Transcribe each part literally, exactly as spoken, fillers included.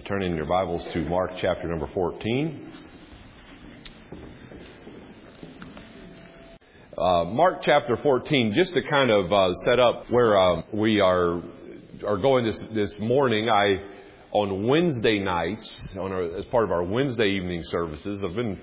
turn in your Bibles to Mark chapter number fourteen. Uh, Mark chapter fourteen, just to kind of uh, set up where uh, we are are going this this morning. I on Wednesday nights, on our, as part of our Wednesday evening services, I've been.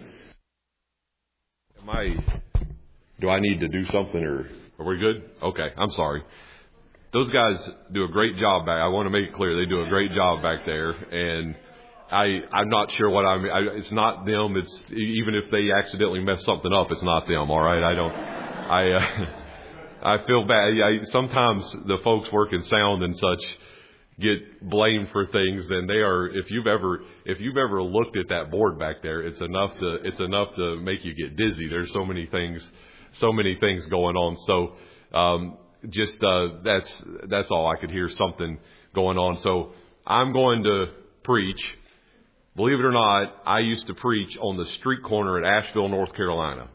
Am I? Do I need to do something, or are we good? Okay, I'm sorry. Those guys do a great job back. I want to make it clear they do a great job back there, and I I'm not sure what I'm. I, it's not them. It's even if they accidentally mess something up, it's not them. All right, I don't. I uh, I feel bad. I, sometimes the folks working sound and such get blamed for things, and they are. If you've ever if you've ever looked at that board back there, it's enough to it's enough to make you get dizzy. There's so many things, so many things going on. So. Um, Just uh, that's that's all. I could hear something going on. So I'm going to preach. Believe it or not, I used to preach on the street corner at Asheville, North Carolina,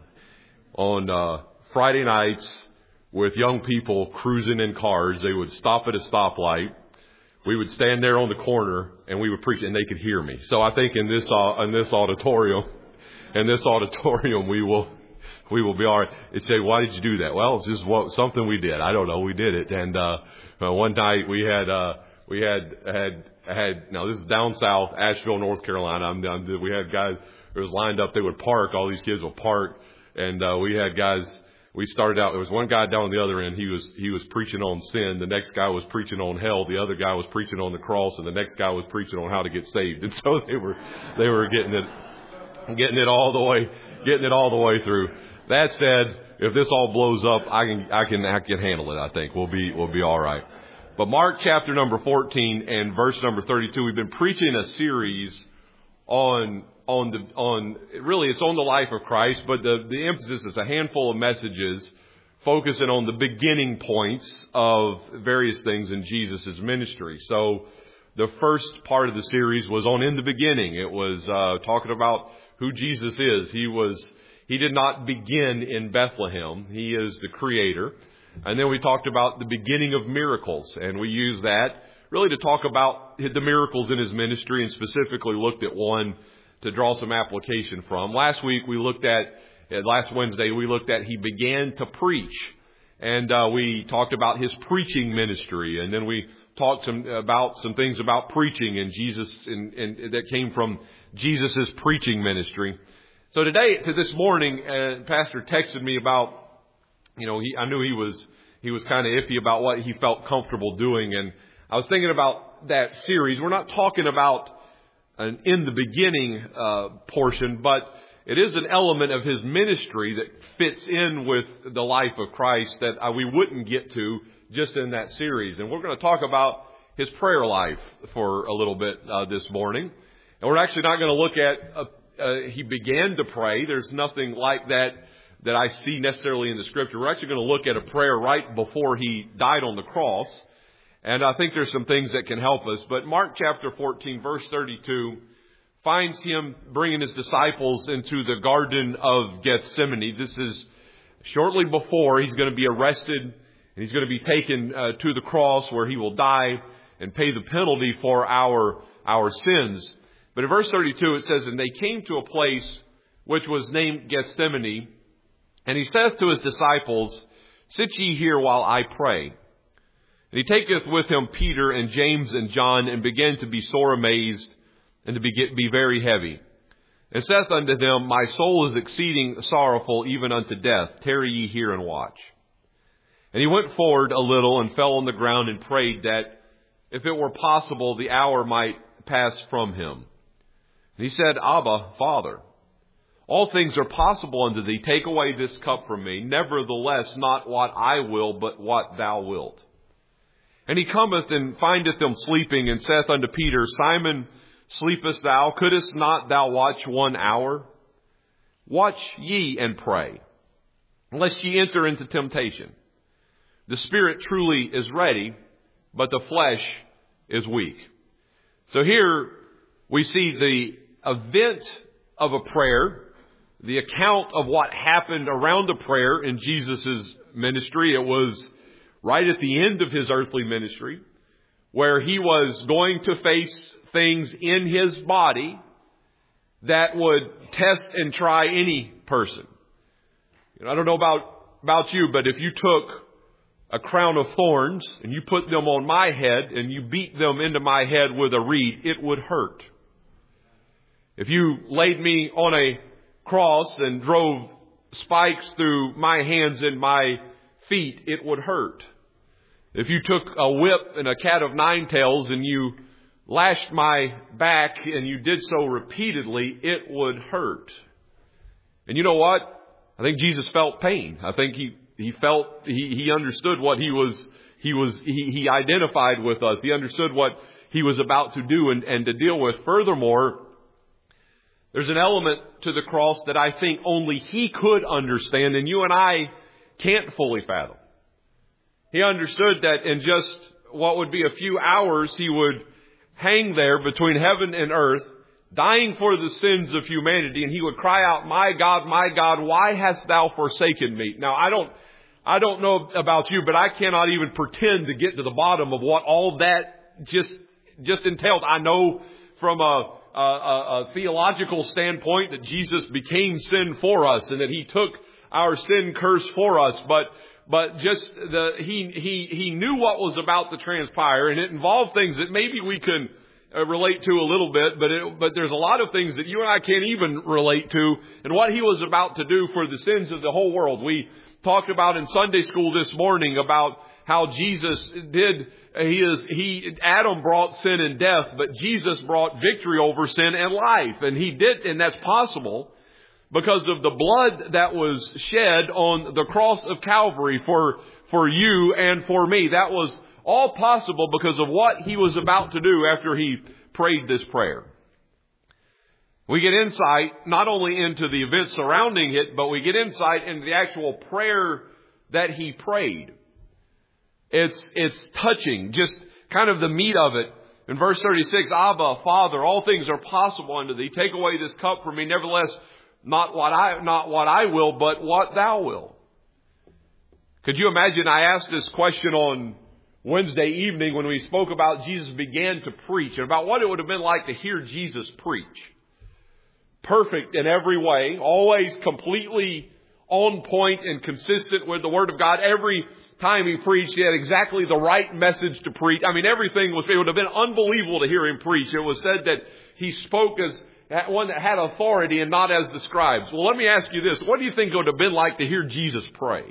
on uh, Friday nights with young people cruising in cars. They would stop at a stoplight. We would stand there on the corner and we would preach, and they could hear me. So I think in this uh, in this auditorium, in this auditorium, we will. We will be all right. They say, why did you do that? Well, it's just what, something we did. I don't know. We did it. And, uh, uh one night we had, uh, we had, had, had, now this is down south, Asheville, North Carolina. I'm down, we had guys, it was lined up. They would park. All these kids would park. And, uh, we had guys, we started out, there was one guy down on the other end. He was, he was preaching on sin. The next guy was preaching on hell. The other guy was preaching on the cross. And the next guy was preaching on how to get saved. And so they were, they were getting it, getting it all the way, getting it all the way through. That said, if this all blows up, I can, I can, I can handle it. I think we'll be, we'll be all right. But Mark chapter number fourteen and verse number thirty-two, we've been preaching a series on, on the, on, really it's on the life of Christ, but the, the emphasis is a handful of messages focusing on the beginning points of various things in Jesus' ministry. So the first part of the series was on in the beginning. It was, uh, talking about who Jesus is. He was, He did not begin in Bethlehem. He is the creator. And then we talked about the beginning of miracles. And we used that really to talk about the miracles in his ministry, and specifically looked at one to draw some application from. Last week we looked at, last Wednesday we looked at he began to preach. And uh, we talked about his preaching ministry. And then we talked some, about some things about preaching and Jesus, and, and that came from Jesus' preaching ministry. So today, to this morning, uh, Pastor texted me about, you know, he, I knew he was, he was kind of iffy about what he felt comfortable doing. And I was thinking about that series. We're not talking about an in the beginning, uh, portion, but it is an element of his ministry that fits in with the life of Christ that uh, we wouldn't get to just in that series. And we're going to talk about his prayer life for a little bit, uh, this morning. And we're actually not going to look at a Uh, he began to pray. There's nothing like that that I see necessarily in the scripture. We're actually going to look at a prayer right before he died on the cross. And I think there's some things that can help us. But Mark chapter fourteen, verse thirty-two, finds him bringing his disciples into the Garden of Gethsemane. This is shortly before he's going to be arrested, and he's going to be taken uh, to the cross where he will die and pay the penalty for our, our sins. But in verse thirty-two it says, and they came to a place which was named Gethsemane, and he saith to his disciples, sit ye here while I pray. And he taketh with him Peter and James and John, and began to be sore amazed, and to be, be very heavy. And saith unto them, my soul is exceeding sorrowful, even unto death. Tarry ye here and watch. And he went forward a little, and fell on the ground, and prayed that, if it were possible, the hour might pass from him. And he said, Abba, Father, all things are possible unto thee. Take away this cup from me. Nevertheless, not what I will, but what thou wilt. And he cometh and findeth them sleeping, and saith unto Peter, Simon, sleepest thou? Couldest not thou watch one hour? Watch ye and pray, lest ye enter into temptation. The spirit truly is ready, but the flesh is weak. So here we see the event of a prayer, the account of what happened around the prayer in Jesus' ministry. It was right at the end of his earthly ministry, where he was going to face things in His body that would test and try any person. You know, I don't know about, about you, but if you took a crown of thorns and you put them on my head and you beat them into my head with a reed, it would hurt. If you laid me on a cross and drove spikes through my hands and my feet, it would hurt. If you took a whip and a cat of nine tails and you lashed my back and you did so repeatedly, it would hurt. And you know what? I think Jesus felt pain. I think he, he felt, he, he understood what he was, he was, he, he identified with us. He understood what he was about to do and, and to deal with. Furthermore, there's an element to the cross that I think only he could understand and you and I can't fully fathom. He understood that in just what would be a few hours, he would hang there between heaven and earth, dying for the sins of humanity, and he would cry out, "My God, my God, why hast thou forsaken me?" Now, I don't, I don't know about you, but I cannot even pretend to get to the bottom of what all that just, just entailed. I know from a, a, a theological standpoint that Jesus became sin for us and that he took our sin curse for us, but But just the, he, he, he knew what was about to transpire, and it involved things that maybe we can uh, relate to a little bit, but it, but there's a lot of things that you and I can't even relate to, and what he was about to do for the sins of the whole world. We talked about in Sunday school this morning about how Jesus did, he is, he, Adam brought sin and death, but Jesus brought victory over sin and life, and he did, and that's possible because of the blood that was shed on the cross of Calvary for, for you and for me. That was all possible because of what he was about to do after he prayed this prayer. We get insight not only into the events surrounding it, but we get insight into the actual prayer that he prayed. It's, it's touching, just kind of the meat of it. In verse thirty-six, "Abba, Father, all things are possible unto thee. Take away this cup from me. Nevertheless, Not what I, not what I will, but what thou wilt." Could you imagine? I asked this question on Wednesday evening when we spoke about Jesus began to preach and about what it would have been like to hear Jesus preach. Perfect in every way, always completely on point and consistent with the Word of God. Every time he preached, he had exactly the right message to preach. I mean, everything was, it would have been unbelievable to hear him preach. It was said that he spoke as one that had authority and not as the scribes. Well, let me ask you this. What do you think it would have been like to hear Jesus pray?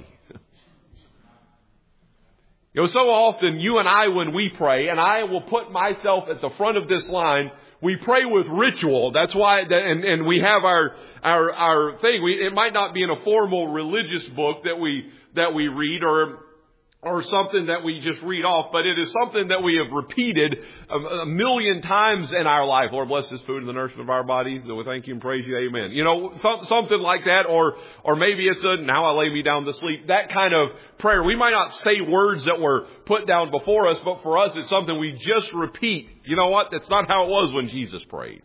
You know, so often you and I, when we pray, and I will put myself at the front of this line, we pray with ritual. That's why, and, and we have our, our, our thing. We, it might not be in a formal religious book that we, that we read or or something that we just read off, but it is something that we have repeated a, a million times in our life. Lord, bless this food and the nourishment of our bodies. And we thank you and praise you. Amen. You know, some, something like that, or or maybe it's a, "Now I lay me down to sleep." That kind of prayer. We might not say words that were put down before us, but for us it's something we just repeat. You know what? That's not how it was when Jesus prayed.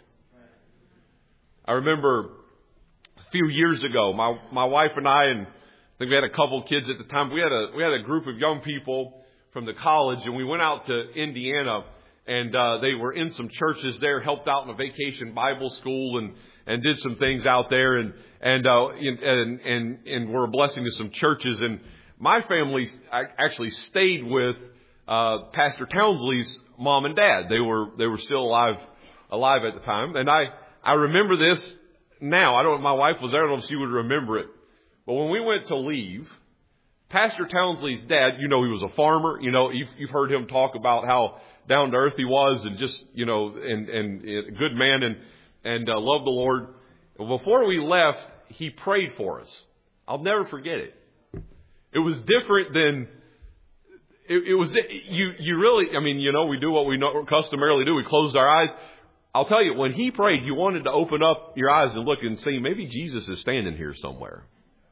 I remember a few years ago, my, my wife and I, and I think we had a couple of kids at the time. We had a we had a group of young people from the college, and we went out to Indiana, and uh, they were in some churches there, helped out in a vacation Bible school, and and did some things out there, and and uh, and and and were a blessing to some churches. And my family actually stayed with uh, Pastor Townsley's mom and dad. They were they were still alive alive at the time, and I I remember this now. I don't. My wife was there. I don't know if she would remember it. But when we went to leave, Pastor Townsley's dad, you know, he was a farmer. You know, you've, you've heard him talk about how down to earth he was, and just, you know, and, and, and a good man, and, and uh, loved the Lord. Before we left, he prayed for us. I'll never forget it. It was different than, it, it was, you, you really, I mean, you know, we do what we know, customarily do. We closed our eyes. I'll tell you, when he prayed, you wanted to open up your eyes and look and see, maybe Jesus is standing here somewhere.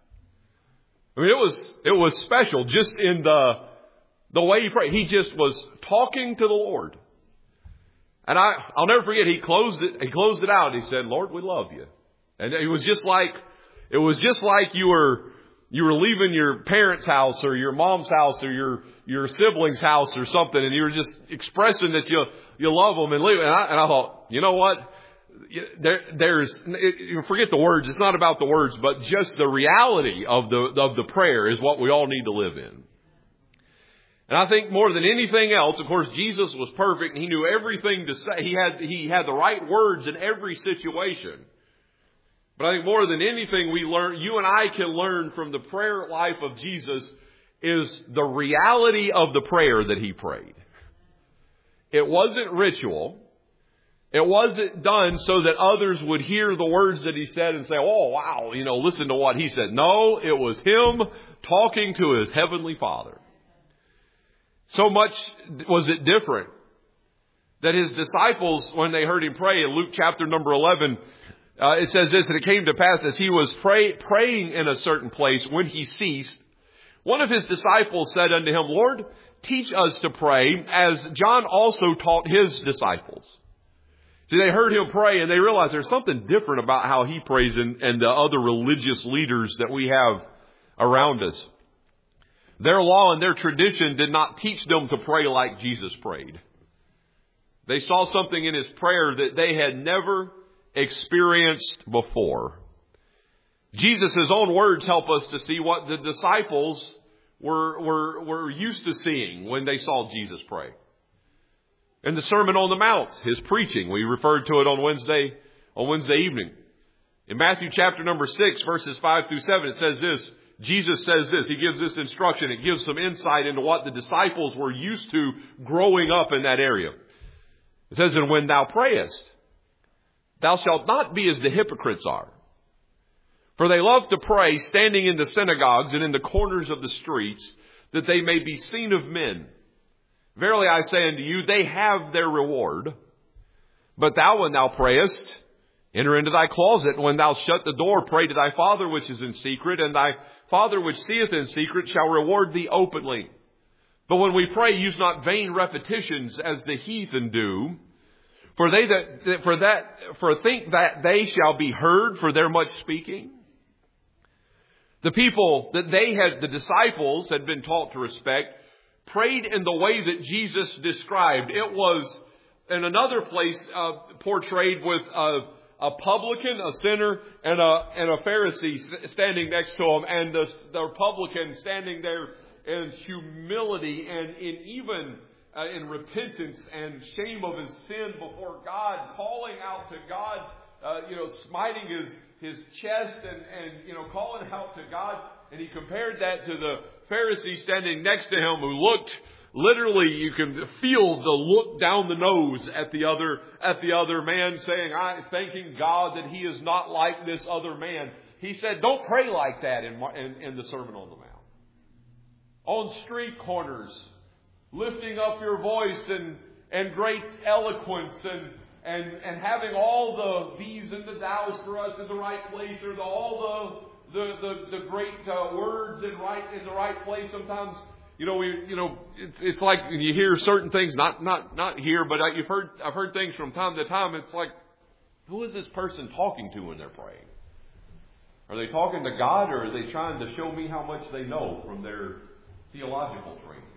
I mean, it was, it was special just in the, the way he prayed. He just was talking to the Lord. And I, I'll never forget, he closed it, he closed it out. He said, "Lord, we love you." And it was just like, it was just like you were, you were leaving your parents' house or your mom's house or your, your sibling's house or something, and you were just expressing that you you love them and leave. And I, and I thought, you know what? There, there's it, forget the words. It's not about the words, but just the reality of the of the prayer is what we all need to live in. And I think more than anything else, of course, Jesus was perfect and He knew everything to say. He had He had the right words in every situation. But I think more than anything we learn, you and I can learn from the prayer life of Jesus is the reality of the prayer that He prayed. It wasn't ritual. It wasn't done so that others would hear the words that He said and say, oh, wow, you know, listen to what He said. No, it was Him talking to His Heavenly Father. So much was it different that His disciples, when they heard Him pray in Luke chapter number eleven, uh, it says this, and it came to pass as He was pray, praying in a certain place, when He ceased, one of His disciples said unto Him, Lord, teach us to pray, as John also taught his disciples. See, they heard Him pray and they realized there's something different about how He prays and, and the other religious leaders that we have around us. Their law and their tradition did not teach them to pray like Jesus prayed. They saw something in His prayer that they had never experienced before. Jesus' own words help us to see what the disciples were, were, were used to seeing when they saw Jesus pray. In the Sermon on the Mount, His preaching, we referred to it on Wednesday, on Wednesday evening. In Matthew chapter number six, verses five through seven, it says this. Jesus says this. He gives this instruction. It gives some insight into what the disciples were used to growing up in that area. It says, and when thou prayest, thou shalt not be as the hypocrites are. For they love to pray standing in the synagogues and in the corners of the streets, that they may be seen of men. Verily I say unto you, they have their reward. But thou, when thou prayest, enter into thy closet, and when thou shut the door, pray to thy Father which is in secret, and thy Father which seeth in secret shall reward thee openly. But when we pray, use not vain repetitions as the heathen do, for they that for that for think that they shall be heard for their much speaking. The people that they had, the disciples had been taught to respect, prayed in the way that Jesus described. It was in another place uh, portrayed with a A publican, a sinner, and a and a Pharisee standing next to him, and the, the publican standing there in humility and in even uh, in repentance and shame of his sin before God, calling out to God, uh, you know, smiting his his chest and and you know calling out to God. And he compared that to the Pharisee standing next to him, who looked. Literally, you can feel the look down the nose at the other at the other man, saying, "I thanking God that he is not like this other man." He said, "Don't pray like that." In, in, in the Sermon on the Mount, on street corners, lifting up your voice and and great eloquence and and and having all the these and the thous for us in the right place, or the, all the the the, the great uh, words in right in the right place. Sometimes. You know, we, you know, it's, it's like you hear certain things, not, not, not here, but you've heard, I've heard things from time to time. It's like, who is this person talking to when they're praying? Are they talking to God, or are they trying to show me how much they know from their theological training?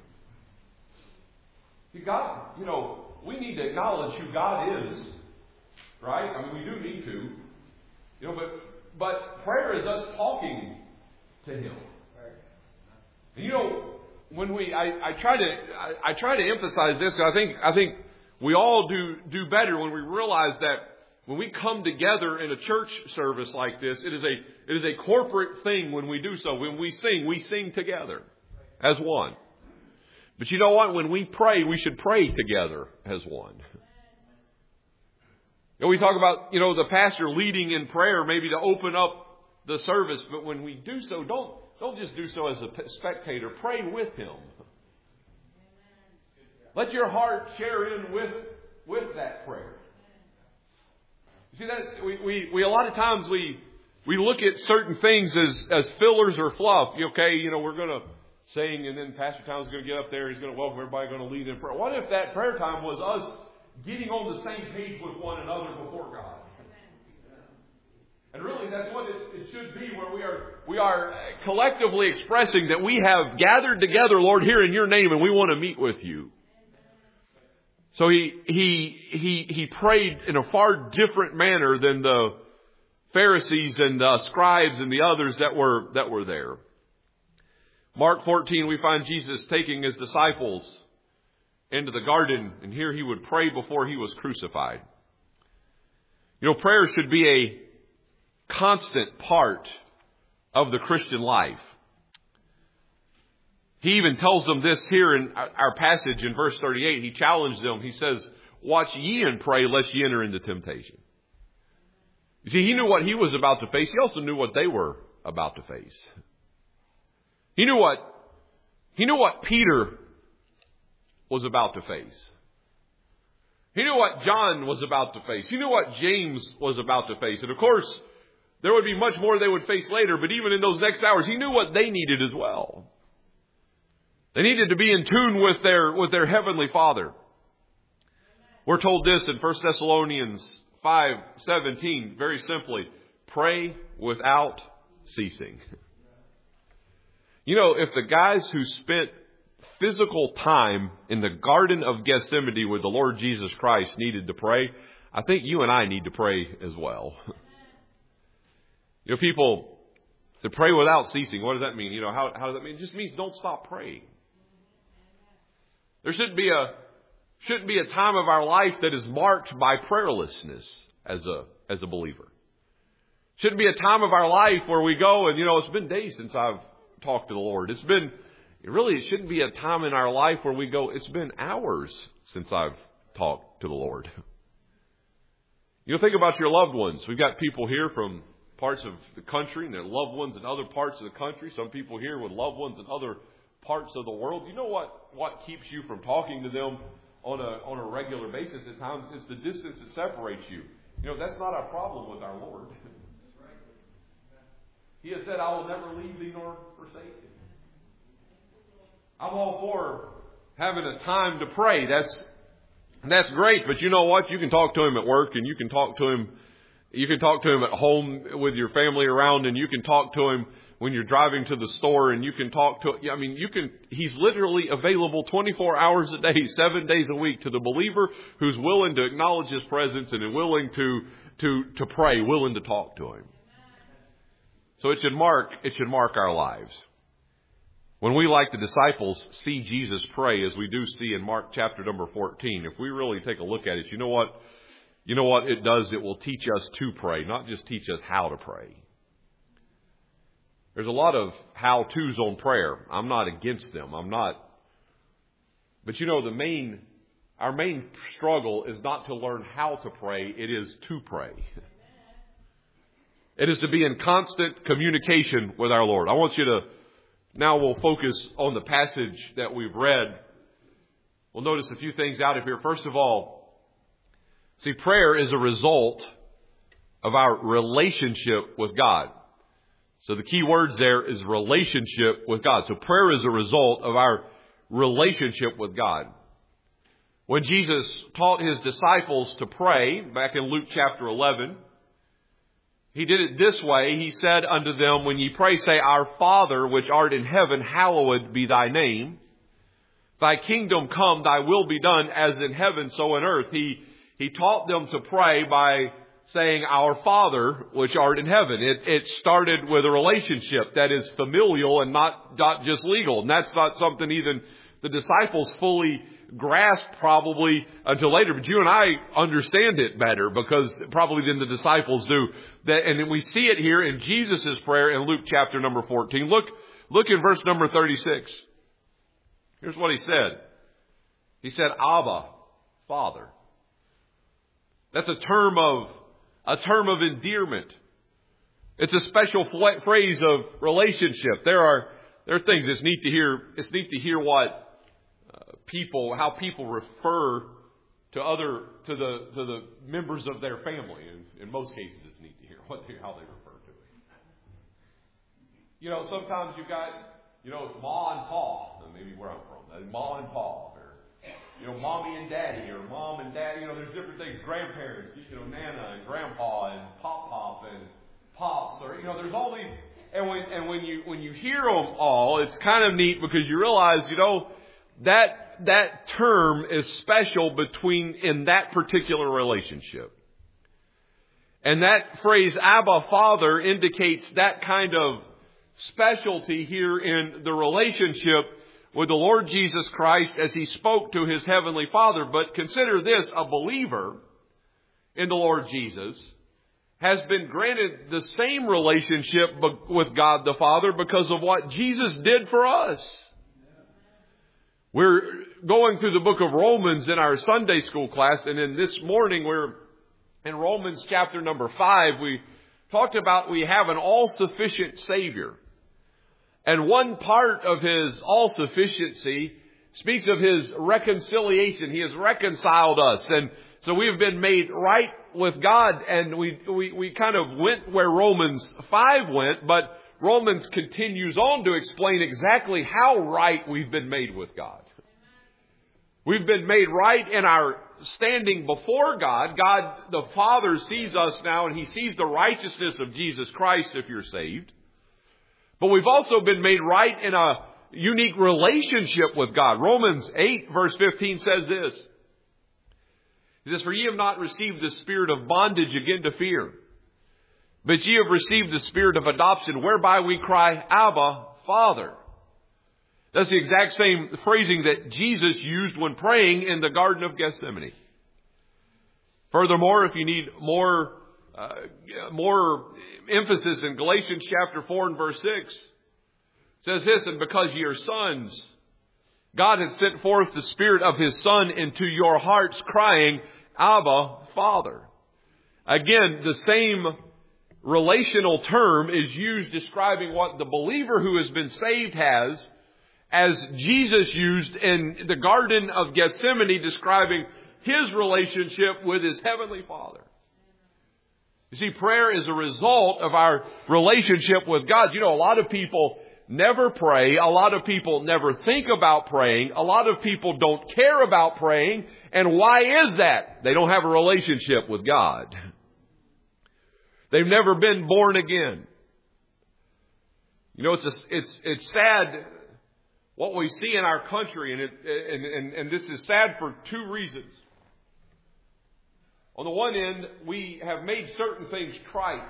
See, God, you know, we need to acknowledge who God is, right? I mean, we do need to, you know, but, but prayer is us talking to Him. And you know, when we, I, I try to, I, I try to emphasize this, because I think, I think we all do do better when we realize that when we come together in a church service like this, it is a, it is a corporate thing. When we do so, when we sing, we sing together as one. But you know what? When we pray, we should pray together as one. You know, we talk about, you know, the pastor leading in prayer, maybe to open up the service, but when we do so, don't. Don't just do so as a spectator. Pray with him. Let your heart share in with, with that prayer. You see, that's, we, we, we, a lot of times we, we look at certain things as, as fillers or fluff. Okay, you know, we're going to sing, and then Pastor Tom's going to get up there. He's going to welcome everybody, going to lead in prayer. What if that prayer time was us getting on the same page with one another before God? And really, that's what it, it should be, where we are we are collectively expressing that we have gathered together, Lord, here in your name, and we want to meet with you. So he he he he prayed in a far different manner than the Pharisees and the scribes and the others that were that were there. Mark fourteen, we find Jesus taking his disciples into the garden, and here he would pray before he was crucified. You know, prayer should be a constant part of the Christian life. He even tells them this here in our passage in verse thirty-eight. He challenged them. He says, watch ye and pray lest ye enter into temptation. You see, he knew what he was about to face. He also knew what they were about to face. He knew what, he knew what Peter was about to face. He knew what John was about to face. He knew what James was about to face. And of course, there would be much more they would face later, but even in those next hours, he knew what they needed as well. They needed to be in tune with their, with their heavenly Father. We're told this in First Thessalonians five seventeen, very simply, pray without ceasing. You know, if the guys who spent physical time in the Garden of Gethsemane with the Lord Jesus Christ needed to pray, I think you and I need to pray as well. You know, people say pray without ceasing. What does that mean? You know, how, how does that mean? It just means don't stop praying. There shouldn't be a shouldn't be a time of our life that is marked by prayerlessness as a as a believer. Shouldn't be a time of our life where we go and, you know, it's been days since I've talked to the Lord. It's been really it shouldn't be a time in our life where we go, it's been hours since I've talked to the Lord. You know, think about your loved ones. We've got people here from parts of the country and their loved ones in other parts of the country. Some people here with loved ones in other parts of the world. You know what, what keeps you from talking to them on a on a regular basis at times? It's the distance that separates you. You know, that's not our problem with our Lord. He has said, I will never leave thee nor forsake thee. I'm all for having a time to pray. That's that's great, but you know what? You can talk to him at work, and you can talk to him you can talk to him at home with your family around, and you can talk to him when you're driving to the store, and you can talk to, I mean, you can, he's literally available twenty-four hours a day, seven days a week to the believer who's willing to acknowledge his presence and willing to, to, to pray, willing to talk to him. So it should mark, it should mark our lives. When we, like the disciples, see Jesus pray, as we do see in Mark chapter number fourteen, if we really take a look at it, you know what, you know what it does? It will teach us to pray, not just teach us how to pray. There's a lot of how-tos on prayer. I'm not against them. I'm not. But you know, the main, our main struggle is not to learn how to pray. It is to pray. It is to be in constant communication with our Lord. I want you to, now we'll focus on the passage that we've read. We'll notice a few things out of here. First of all, see, prayer is a result of our relationship with God. So the key words there is relationship with God. So prayer is a result of our relationship with God. When Jesus taught his disciples to pray, back in Luke chapter eleven, he did it this way. He said unto them, when ye pray, say, Our Father, which art in heaven, hallowed be thy name. Thy kingdom come, thy will be done, as in heaven, so in earth. He, he taught them to pray by saying, Our Father, which art in heaven. It, it started with a relationship that is familial and not, not just legal. And that's not something even the disciples fully grasped probably until later. But you and I understand it better because probably than the disciples do. That, and we see it here in Jesus' prayer in Luke chapter number fourteen. Look, look in verse number thirty-six. Here's what he said. He said, Abba, Father. That's a term of A term of endearment. It's a special phrase of relationship. There are there are things it's neat to hear. It's neat to hear what uh, people, how people refer to other to the to the members of their family. And in most cases, it's neat to hear what they, how they refer to it. You know, sometimes you've got you know Ma and Pa, maybe where I'm from, Ma and Pa. You know, mommy and daddy, or mom and dad. You know, there's different things. Grandparents, you know, Nana and Grandpa and Pop Pop, and and when you when you hear them all, it's kind of neat because you realize, you know, that that term is special between in that particular relationship. And that phrase, Abba, Father, indicates that kind of specialty here in the relationship with the Lord Jesus Christ as He spoke to His Heavenly Father. But consider this, a believer in the Lord Jesus has been granted the same relationship with God the Father because of what Jesus did for us. We're going through the book of Romans in our Sunday school class, and in this morning we're in Romans chapter number five. We talked about we have an all-sufficient Savior. And one part of His all-sufficiency speaks of His reconciliation. He has reconciled us. And so we have been made right with God. And we, we, we kind of went where Romans five went, but Romans continues on to explain exactly how right we've been made with God. We've been made right in our standing before God. God the Father sees us now, and He sees the righteousness of Jesus Christ if you're saved. But we've also been made right in a unique relationship with God. Romans eight verse fifteen says this. It says, "For ye have not received the spirit of bondage again to fear, but ye have received the spirit of adoption, whereby we cry, Abba, Father." That's the exact same phrasing that Jesus used when praying in the Garden of Gethsemane. Furthermore, if you need more uh, more emphasis in Galatians chapter four and verse six, it says this, "And because ye are sons, God hath sent forth the Spirit of His Son into your hearts, crying, Abba, Father." Again, the same relational term is used describing what the believer who has been saved has, as Jesus used in the Garden of Gethsemane, describing His relationship with His Heavenly Father. You see, prayer is a result of our relationship with God. You know, a lot of people never pray. A lot of people never think about praying. A lot of people don't care about praying. And why is that? They don't have a relationship with God. They've never been born again. You know, it's a, it's it's sad what we see in our country, and, it, and, and, and this is sad for two reasons. On the one end, we have made certain things trite.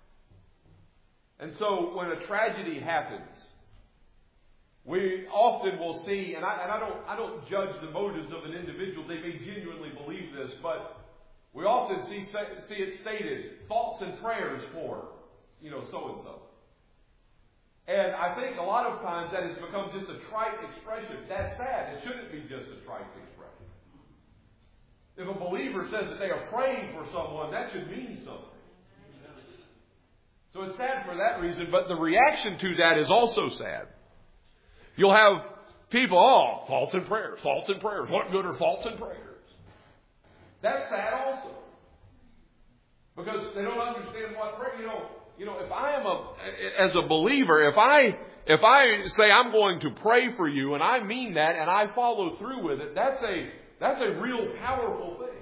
And so when a tragedy happens, we often will see, and I, and I don't I don't judge the motives of an individual. They may genuinely believe this, but we often see see it stated, thoughts and prayers for, you know, so-and-so. And I think a lot of times that has become just a trite expression. That's sad. It shouldn't be just a trite expression. If a believer says that they are praying for someone, that should mean something. So it's sad for that reason, but the reaction to that is also sad. You'll have people, oh, thoughts and prayers, thoughts and prayers. What good are thoughts and prayers? That's sad also. Because they don't understand what prayer, you know, You know, if I am a, as a believer, if I, if I say I'm going to pray for you and I mean that and I follow through with it, that's a, that's a real powerful thing.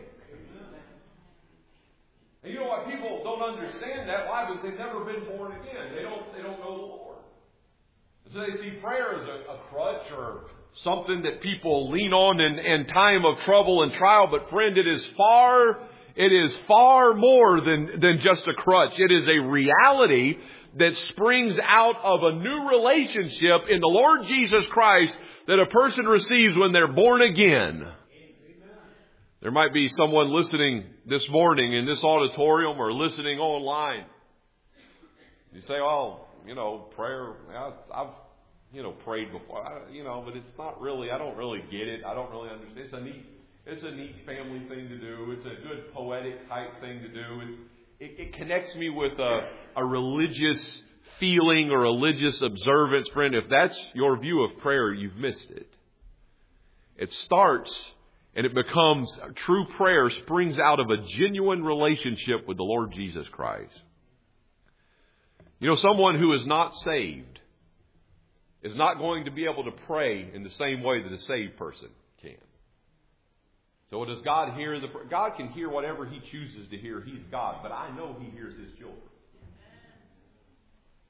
And you know what? People don't understand that. Why? Because they've never been born again. They don't, they don't know the Lord. So they see prayer as a, a crutch or something that people lean on in, in time of trouble and trial. But friend, it is far It is far more than, than just a crutch. It is a reality that springs out of a new relationship in the Lord Jesus Christ that a person receives when they're born again. There might be someone listening this morning in this auditorium or listening online. You say, oh, you know, prayer, I've, you know, prayed before, I, you know, but it's not really, I don't really get it. I don't really understand. It's a neat It's a neat family thing to do. It's a good poetic type thing to do. It's, it, it connects me with a, a religious feeling or religious observance. Friend, if that's your view of prayer, you've missed it. It starts and it becomes, true prayer springs out of a genuine relationship with the Lord Jesus Christ. You know, someone who is not saved is not going to be able to pray in the same way that a saved person can. So does God hear the... God can hear whatever He chooses to hear. He's God. But I know He hears His children.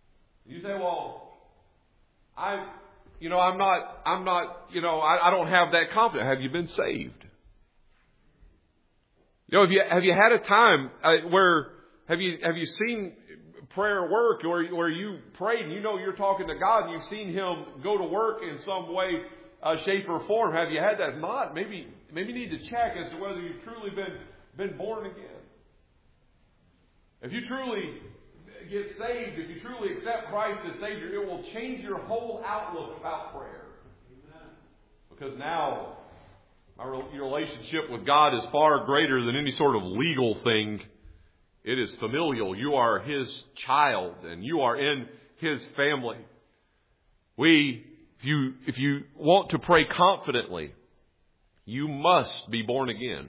You say, well, I, you know, I'm not, I'm not, you know, I, I don't have that confidence. Have you been saved? You know, have you, have you had a time uh, where, have you, have you seen prayer work, or where you prayed and you know you're talking to God and you've seen Him go to work in some way, uh, shape or form? Have you had that? If not, maybe, maybe you need to check as to whether you've truly been, been born again. If you truly get saved, if you truly accept Christ as Savior, it will change your whole outlook about prayer. Because now, our relationship with God is far greater than any sort of legal thing. It is familial. You are His child and you are in His family. We, if you, if you want to pray confidently, you must be born again.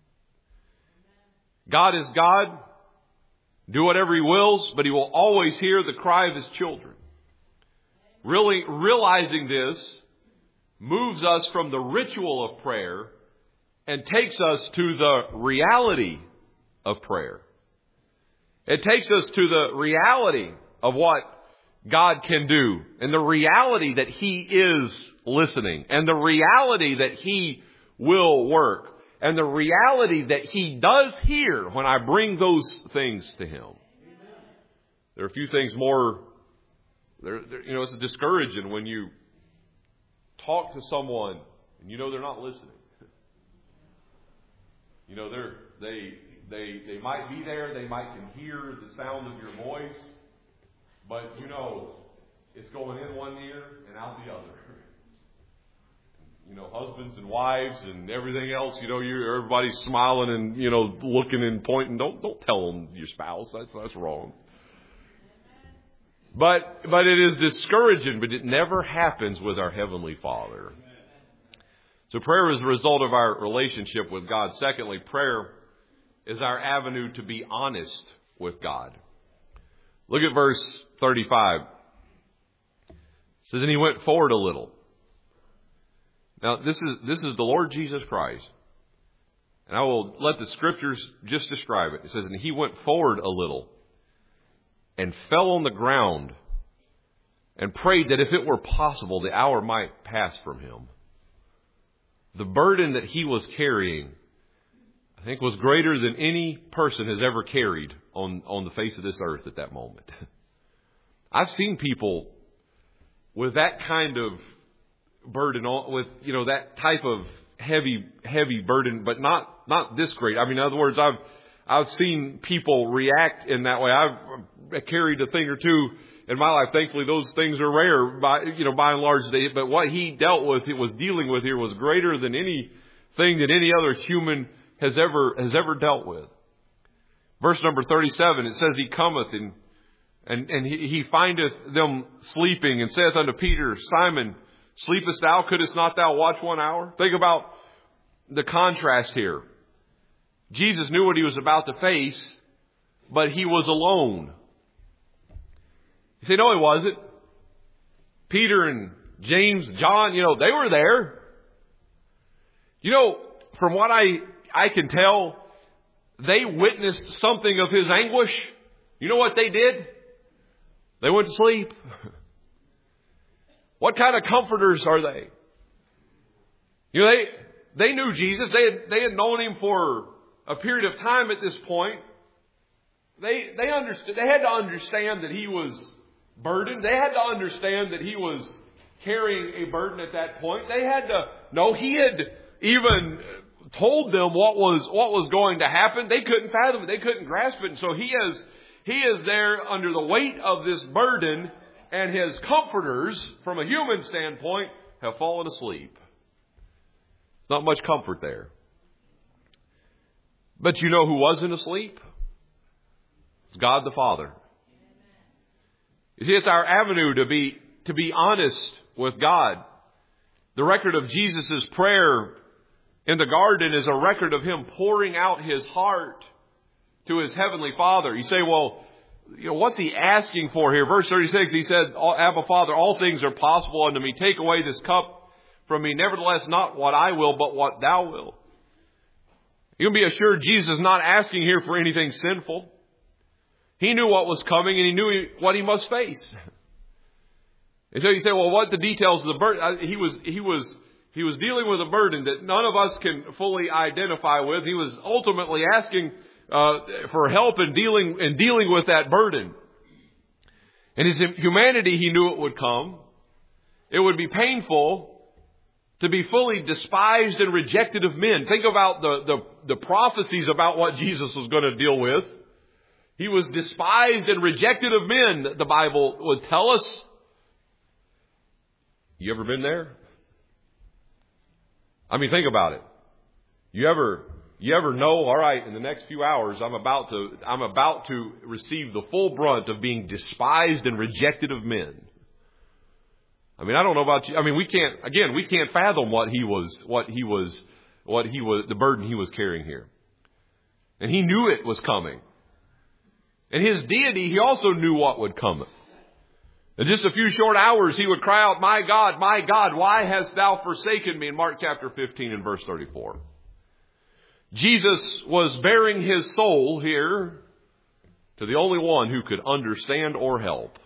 God is God. Do whatever He wills, but He will always hear the cry of His children. Really realizing this moves us from the ritual of prayer and takes us to the reality of prayer. It takes us to the reality of what God can do, and the reality that He is listening, and the reality that He will work, and the reality that He does hear when I bring those things to Him. There are a few things more, there, there, you know, it's discouraging when you talk to someone and you know they're not listening. You know, they're, they, they, they might be there, they might can hear the sound of your voice, but you know, it's going in one ear and out the other. You know, husbands and wives and everything else, you know, you everybody's smiling and, you know, looking and pointing. Don't, don't tell them your spouse. That's, that's wrong. But, but it is discouraging, but it never happens with our Heavenly Father. So prayer is a result of our relationship with God. Secondly, prayer is our avenue to be honest with God. Look at verse thirty-five. It says, and He went forward a little. Now, this is, this is the Lord Jesus Christ. And I will let the Scriptures just describe it. It says, and He went forward a little and fell on the ground and prayed that if it were possible, the hour might pass from Him. The burden that He was carrying, I think, was greater than any person has ever carried on, on the face of this earth at that moment. I've seen people with that kind of burden, on, with, you know, that type of heavy, heavy burden, but not, not this great. I mean, in other words, I've, I've seen people react in that way. I've carried a thing or two in my life. Thankfully, those things are rare by, you know, by and large. They, but what He dealt with, it was dealing with here, was greater than anything that any other human has ever, has ever dealt with. Verse number thirty-seven, it says, He cometh and, and, and he, he findeth them sleeping and saith unto Peter, Simon, sleepest thou? Couldst not thou watch one hour? Think about the contrast here. Jesus knew what He was about to face, but He was alone. You say, no, He wasn't. Peter and James, John, you know, they were there. You know, from what I, I can tell, they witnessed something of His anguish. You know what they did? They went to sleep. What kind of comforters are they? You know, they, they knew Jesus. They had, they had known Him for a period of time at this point. They, they understood, they had to understand that He was burdened. They had to understand that He was carrying a burden at that point. They had to know He had even told them what was, what was going to happen. They couldn't fathom it. They couldn't grasp it. And so He is, He is there under the weight of this burden, and His comforters, from a human standpoint, have fallen asleep. There's not much comfort there. But you know who wasn't asleep? It's God the Father. You see, it's our avenue to be, to be honest with God. The record of Jesus' prayer in the garden is a record of Him pouring out His heart to His Heavenly Father. You say, well, you know, what's He asking for here? Verse thirty-six, He said, Abba, Father, all things are possible unto me. Take away this cup from me. Nevertheless, not what I will, but what Thou wilt. You can be assured Jesus is not asking here for anything sinful. He knew what was coming, and he knew what he must face. And so you say, well, what the details of the burden? He was, he was, he was dealing with a burden that none of us can fully identify with. He was ultimately asking uh, for help in dealing in dealing with that burden. In his humanity, he knew it would come. It would be painful to be fully despised and rejected of men. Think about the, the, the prophecies about what Jesus was going to deal with. He was despised and rejected of men, the Bible would tell us. You ever been there? I mean, think about it. You ever, you ever know, all right, in the next few hours, I'm about to, I'm about to receive the full brunt of being despised and rejected of men. I mean, I don't know about you. I mean, we can't, again, we can't fathom what he was, what he was, what he was, the burden he was carrying here. And he knew it was coming. And his deity, he also knew what would come. In just a few short hours, he would cry out, my God, my God, why hast thou forsaken me? In Mark chapter fifteen and verse thirty-four. Jesus was bearing his soul here to the only one who could understand or help.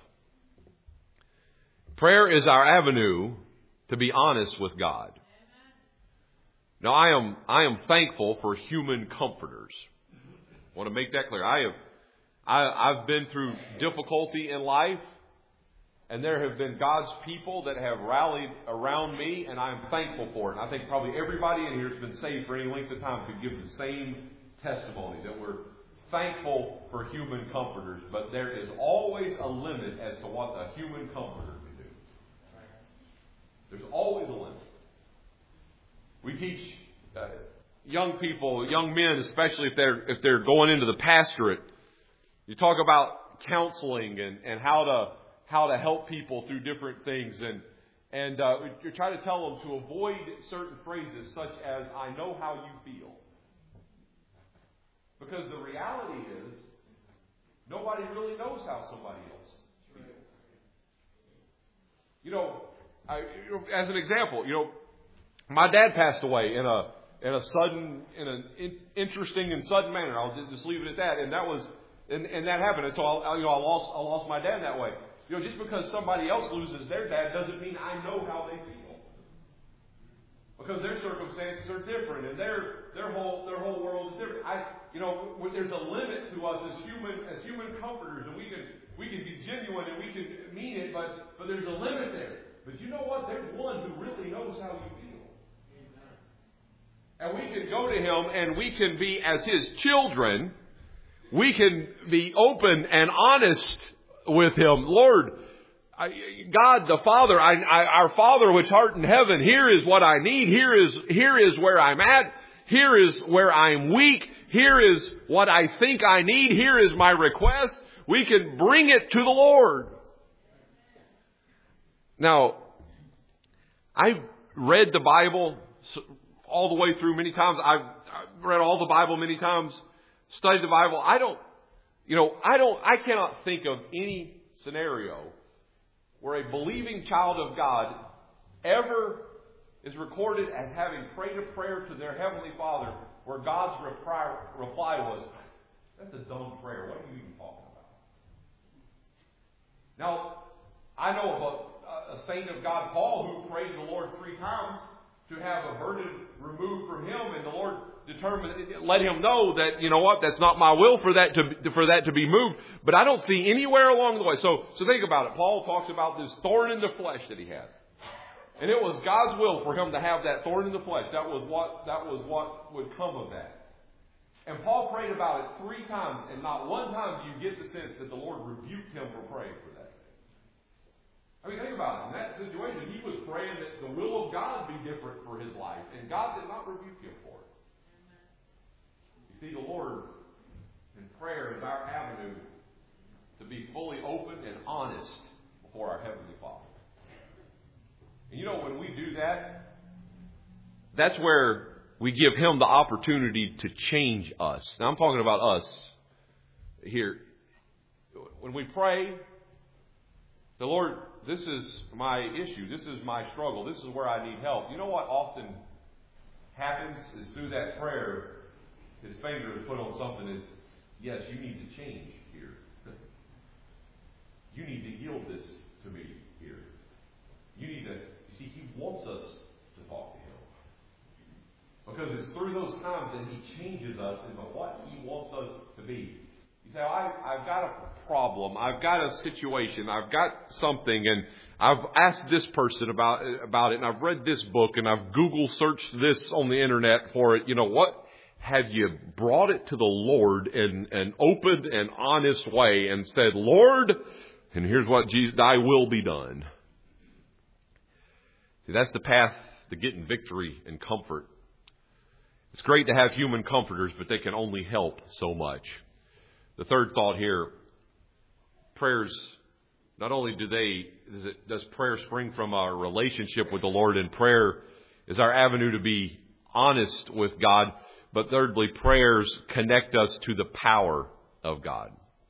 Prayer is our avenue to be honest with God. Now, I am, I am thankful for human comforters. I want to make that clear. I have, I, I've been through difficulty in life, and there have been God's people that have rallied around me, and I am thankful for it. And I think probably everybody in here has been saved for any length of time could give the same testimony, that we're thankful for human comforters. But there is always a limit as to what a human comforter can do. There's always a limit. We teach uh, young people, young men, especially if they're if they're going into the pastorate. You talk about counseling and, and how to how to help people through different things, and and uh, you try to tell them to avoid certain phrases such as "I know how you feel," because the reality is nobody really knows how somebody else feels. You know, I, as an example, you know, my dad passed away in a in a sudden, in an in, interesting and sudden manner. I'll just leave it at that. And that was, and, and that happened. And so I, you know, I lost I lost my dad that way. You know, just because somebody else loses their dad doesn't mean I know how they feel, because their circumstances are different and their their whole their whole world is different. I, you know, there's a limit to us as human as human comforters, and we can we can be genuine and we can mean it, but but there's a limit there. But you know what? There's one who really knows how you feel. And we can go to him and we can be, as his children, we can be open and honest with him. Lord, I, God the Father, I, I, our Father which art in heaven, here is what I need. Here is, here is where I'm at. Here is where I'm weak. Here is what I think I need. Here is my request. We can bring it to the Lord. Now, I've read the Bible all the way through many times. I've, I've read all the Bible many times, studied the Bible. I don't, you know, I don't, I cannot think of any scenario where a believing child of God ever is recorded as having prayed a prayer to their Heavenly Father where God's reply, reply was, that's a dumb prayer. What are you even talking about? Now, I know of a, a saint of God, Paul, who prayed the Lord three times to have a burden removed from him, and the Lord determined, let him know that, you know what, that's not my will for that to for that to be moved. But I don't see anywhere along the way. So, so think about it. Paul talks about this thorn in the flesh that he has, and it was God's will for him to have that thorn in the flesh. That was what that was what would come of that. And Paul prayed about it three times, and not one time do you get the sense that the Lord rebuked him for praying for that. I mean, think about it. In that situation, he was praying that the will of God be different for his life, and God did not rebuke him for it. You see, the Lord in prayer is our avenue to be fully open and honest before our Heavenly Father. And you know, when we do that, that's where we give Him the opportunity to change us. Now, I'm talking about us here. When we pray, say, Lord, this is my issue. This is my struggle. This is where I need help. You know what often happens is through that prayer, His finger is put on something that's, yes, you need to change here. You need to yield this to me here. You need to, you see, He wants us to talk to Him. Because it's through those times that He changes us into what He wants us to be. You say, oh, I, I've got a problem. I've got a situation. I've got something. And I've asked this person about, about it. And I've read this book. And I've Google searched this on the internet for it. You know what? Have you brought it to the Lord in an open and honest way and said, Lord, and here's what Jesus, thy will be done. See, that's the path to getting victory and comfort. It's great to have human comforters, but they can only help so much. The third thought here, prayers, not only do they, does, it, does prayer spring from our relationship with the Lord, and prayer is our avenue to be honest with God, but thirdly, prayers connect us to the power of God.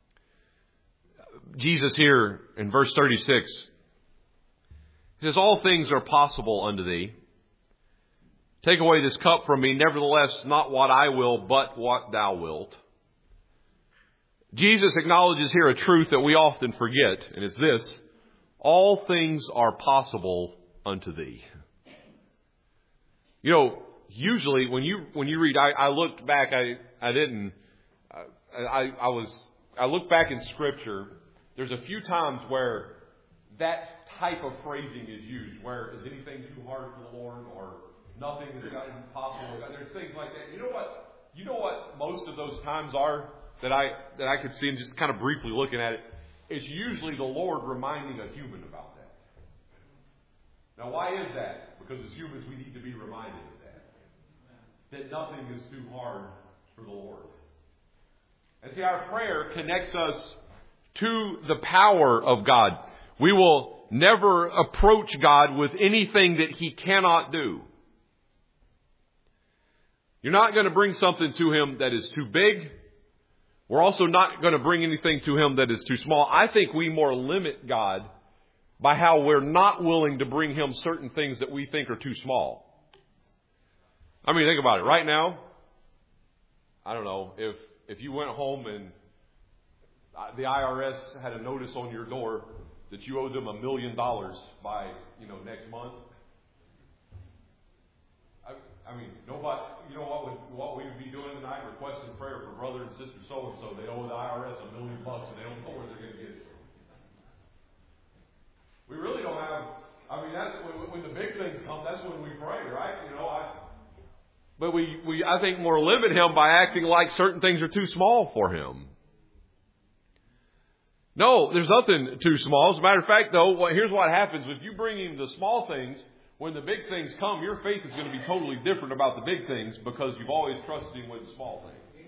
Jesus here in verse thirty-six, He says, all things are possible unto thee. Take away this cup from me, nevertheless, not what I will, but what thou wilt. Jesus acknowledges here a truth that we often forget, and it's this: all things are possible unto thee. You know, usually when you when you read, I, I looked back, I I didn't, I I was I looked back in Scripture. There's a few times where that type of phrasing is used, where is anything too hard for the Lord, or nothing is impossible. There's things like that. You know what? You know what most of those times are that I that I could see, and just kind of briefly looking at it. It's usually the Lord reminding a human about that. Now, why is that? Because as humans, we need to be reminded of that. That nothing is too hard for the Lord. And see, our prayer connects us to the power of God. We will never approach God with anything that He cannot do. You're not going to bring something to Him that is too big. We're also not going to bring anything to Him that is too small. I think we more limit God by how we're not willing to bring Him certain things that we think are too small. I mean, think about it. Right now, I don't know, if if you went home and the I R S had a notice on your door that you owe them a million dollars by, you know, next month. I, I mean, nobody, you know what would, what we would be doing tonight? Requesting prayer for brother and sister so-and-so. They owe the I R S a million bucks and they don't know where they're going to get it from. We really don't have, I mean, that's when, when the big things come, that's when we pray, right? You know, I, but we, we, I think, more limit Him by acting like certain things are too small for Him. No, there's nothing too small. As a matter of fact, though, here's what happens. If you bring Him the small things, when the big things come, your faith is going to be totally different about the big things because you've always trusted Him with the small things.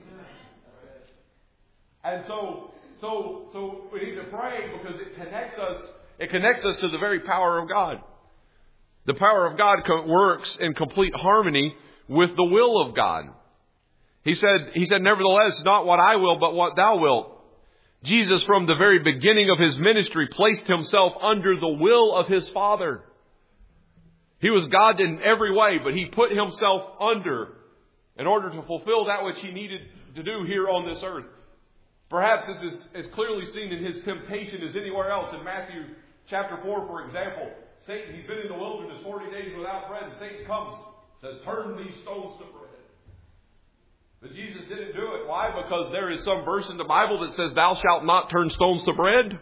And so, so, so we need to pray because it connects us. It connects us to the very power of God. The power of God works in complete harmony with the will of God. He said, He said, nevertheless, not what I will, but what thou wilt. Jesus, from the very beginning of His ministry, placed Himself under the will of His Father. He was God in every way, but He put Himself under in order to fulfill that which He needed to do here on this earth. Perhaps this is as clearly seen in His temptation as anywhere else. In Matthew chapter four, for example, Satan, He's been in the wilderness forty days without bread, and Satan comes, says, turn these stones to bread. But Jesus didn't do it. Why? Because there is some verse in the Bible that says, thou shalt not turn stones to bread?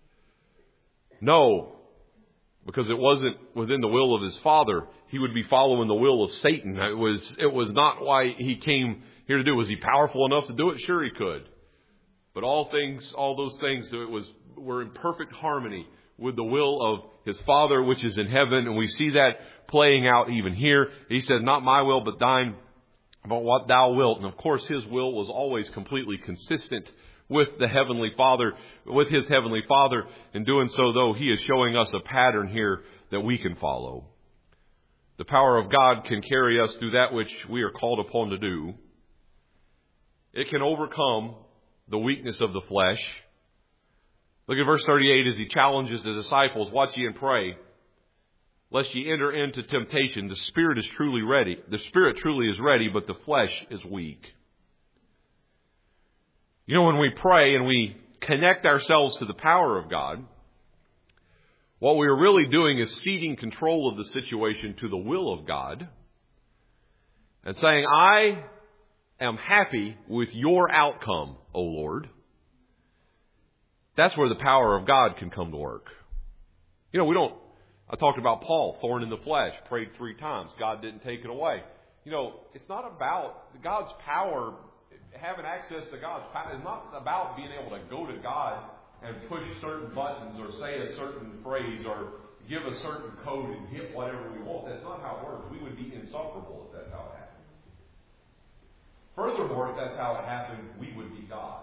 No. Because it wasn't within the will of His Father. He would be following the will of Satan. It was, it was not why He came here to do. Was He powerful enough to do it? Sure, He could. But all things, all those things, it was, were in perfect harmony with the will of His Father, which is in heaven. And we see that playing out even here. He said, not my will, but thine. But what thou wilt. And of course, His will was always completely consistent with the Heavenly Father, with His Heavenly Father. In doing so, though, He is showing us a pattern here that we can follow. The power of God can carry us through that which we are called upon to do. It can overcome the weakness of the flesh. Look at verse thirty-eight as He challenges the disciples, watch ye and pray, lest ye enter into temptation. The spirit is truly ready. The spirit truly is ready, but the flesh is weak. You know, when we pray and we connect ourselves to the power of God, what we are really doing is ceding control of the situation to the will of God and saying, I am happy with your outcome, O Lord. That's where the power of God can come to work. You know, we don't, I talked about Paul, thorn in the flesh, prayed three times. God didn't take it away. You know, it's not about God's power, having access to God's power. It's not about being able to go to God and push certain buttons or say a certain phrase or give a certain code and hit whatever we want. That's not how it works. We would be insufferable if that's how it happened. Furthermore, if that's how it happened, we would be God.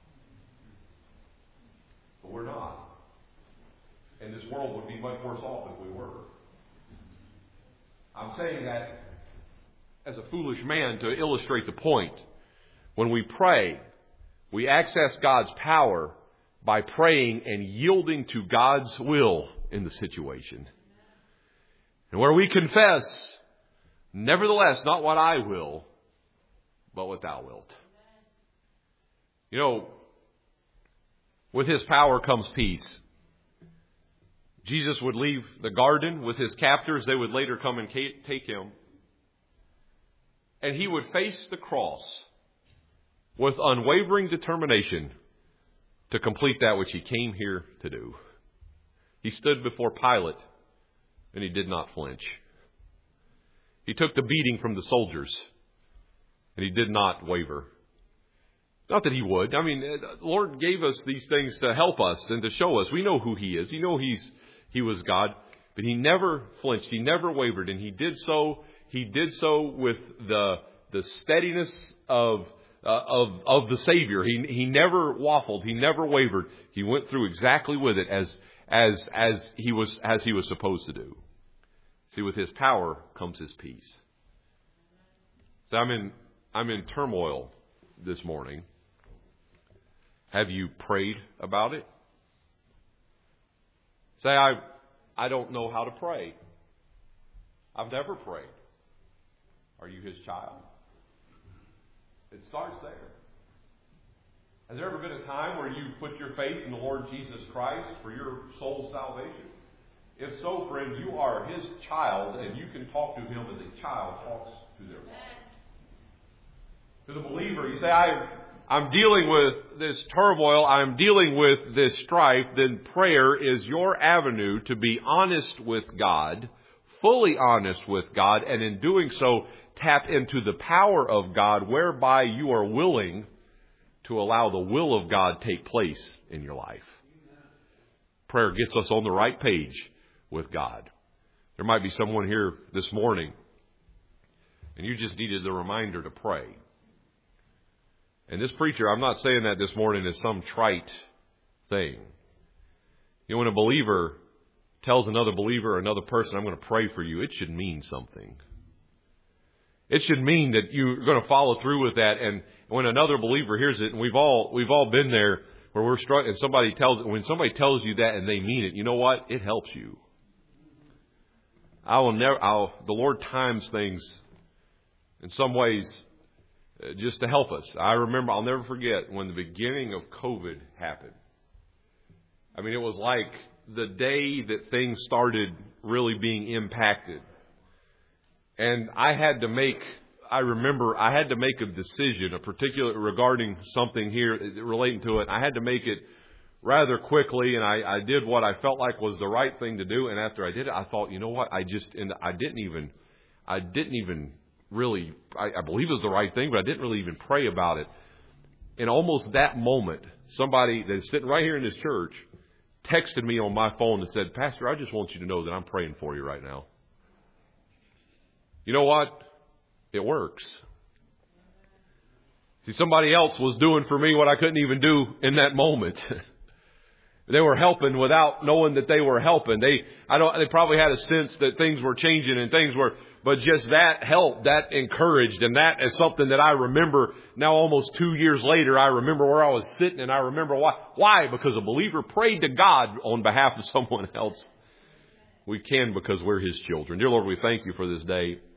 But we're not. And this world would be much worse off if we were. I'm saying that as a foolish man to illustrate the point. When we pray, we access God's power by praying and yielding to God's will in the situation. And where we confess, nevertheless, not what I will, but what thou wilt. You know, with his power comes peace. Jesus would leave the garden with his captors. They would later come and take him. And he would face the cross with unwavering determination to complete that which he came here to do. He stood before Pilate and he did not flinch. He took the beating from the soldiers and he did not waver. Not that he would. I mean, the Lord gave us these things to help us and to show us. We know who he is. You know he's he was God. But he never flinched. He never wavered. And he did so. He did so with the the steadiness of uh, of of the Savior. He he never waffled. He never wavered. He went through exactly with it as as as he was as he was supposed to do. See, with his power comes his peace. So I'm in I'm in turmoil this morning. Have you prayed about it? Say, I I don't know how to pray. I've never prayed. Are you his child? It starts there. Has there ever been a time where you put your faith in the Lord Jesus Christ for your soul's salvation? If so, friend, you are his child, and you can talk to him as a child talks to their father. To the believer, you say, I, I'm dealing with this turmoil, I'm dealing with this strife, then prayer is your avenue to be honest with God, fully honest with God, and in doing so, tap into the power of God whereby you are willing to allow the will of God take place in your life. Prayer gets us on the right page with God. There might be someone here this morning and you just needed the reminder to pray. And this preacher, I'm not saying that this morning is some trite thing. You know, when a believer tells another believer or another person, I'm going to pray for you, it should mean something. It should mean that you're going to follow through with that. And when another believer hears it, and we've all we've all been there where we're struck, and somebody tells when somebody tells you that and they mean it, you know what? It helps you. I will never. I'll, the Lord times things in some ways just to help us. I remember. I'll never forget when the beginning of COVID happened. I mean, it was like the day that things started really being impacted. And I had to make, I remember I had to make a decision, a particular regarding something here relating to it. I had to make it rather quickly, and I, I did what I felt like was the right thing to do. And after I did it, I thought, you know what? I just, and I didn't even, I didn't even really, I, I believe it was the right thing, but I didn't really even pray about it. In almost that moment, somebody that's sitting right here in this church texted me on my phone and said, Pastor, I just want you to know that I'm praying for you right now. You know what? It works. See, somebody else was doing for me what I couldn't even do in that moment. They were helping without knowing that they were helping. They, I don't, they probably had a sense that things were changing and things were, but just that helped, that encouraged, and that is something that I remember now almost two years later. I remember where I was sitting and I remember why. Why? Because a believer prayed to God on behalf of someone else. We can because we're his children. Dear Lord, we thank you for this day.